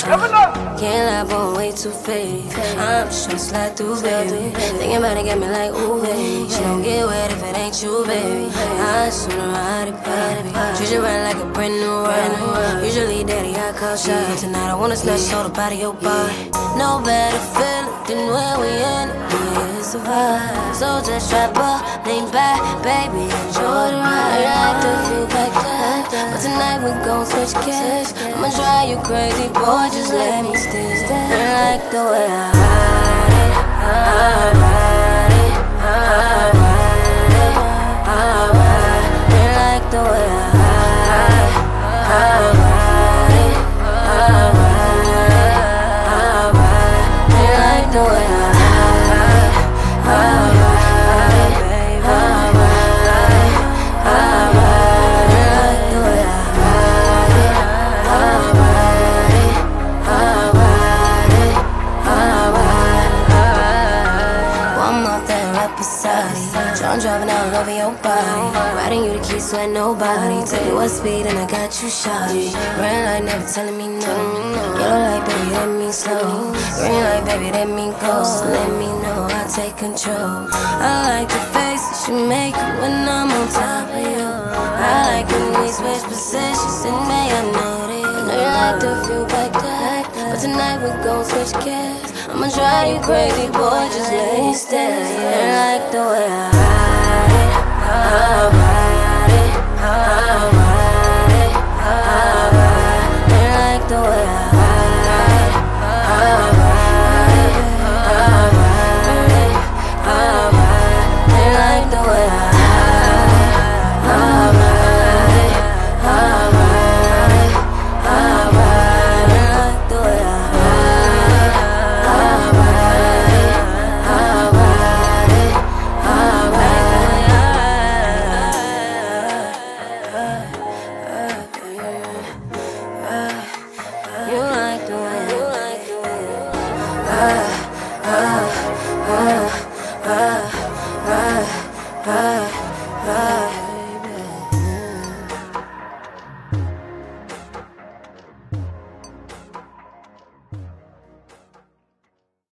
Can't lie, but I'm way too fake. I'm just tryna slide through, baby. Thinking about it got me like, ooh, baby. She don't get wet if it ain't you, baby. I just wanna ride it, baby. Treat you right like a brand new ride. Usually, daddy, I call shot. Tonight, I wanna snatch all up out of your body. No better feeling than when we in it. It's a vibe. So just strap up, lean back, baby. Enjoy the ride. I like to feel like that. But tonight, we gon' switch gears. I'ma drive you crazy, boy. Just let me stay. I like the way I ride it, I ride it, I ride it, I ride it. I like the way I ride it, I ride it, I ride it, I ride it. I like the way I ride it, I ride it, baby. I ride it, I ride it. I like the way I ride it, I ride it, I ride it. I'm driving all over your body, riding you the keys, sweat nobody. Tell you what speed and I got you shawty. Red light never telling me no. Yellow light, baby, that means slow. Green light, baby, that means go. So let me know I take control. I like the faces you make when I'm on top of you. I like when we switch positions and may I know that you know you like to feel like that. But tonight we gon' switch gears. I'ma drive you crazy, boy, just let me stay. I like the way I ride it, I ride it, I ride it.